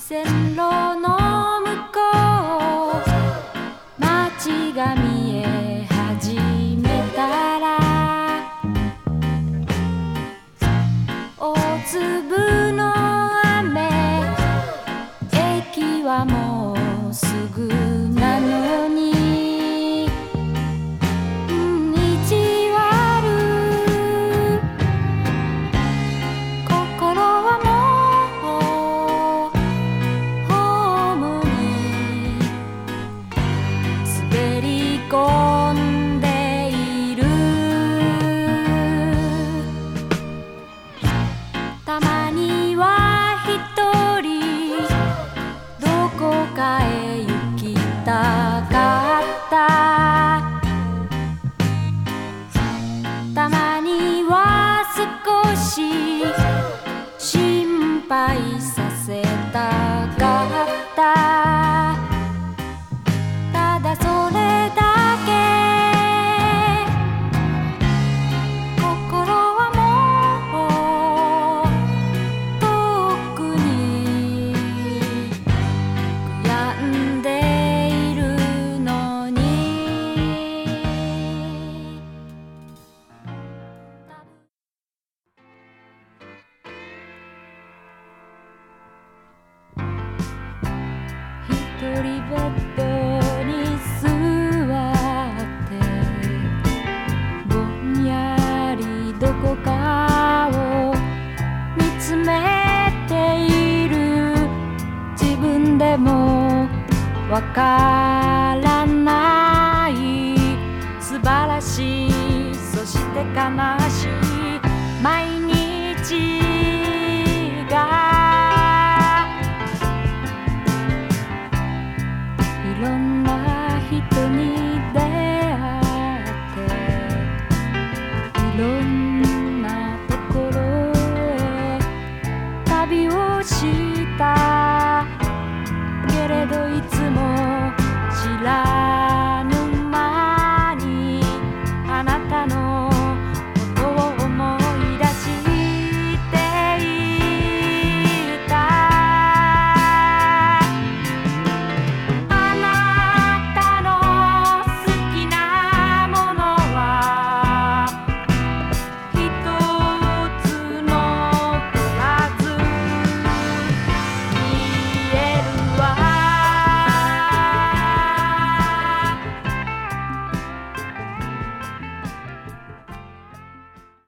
線路の向こう街が見え始めたら大粒の雨駅はもうすぐなのに意地悪心はもうホームに滑り込んでいるたまには一人どこかへ行きたかったたまには少し心配させたかったただそれだけ心はもうとっくに悔やんでいるのに一人ベッドに座ってぼんやりどこかを見つめている自分でもわからない素晴らしいそして悲しい毎日がいろんな人に出会っていろんな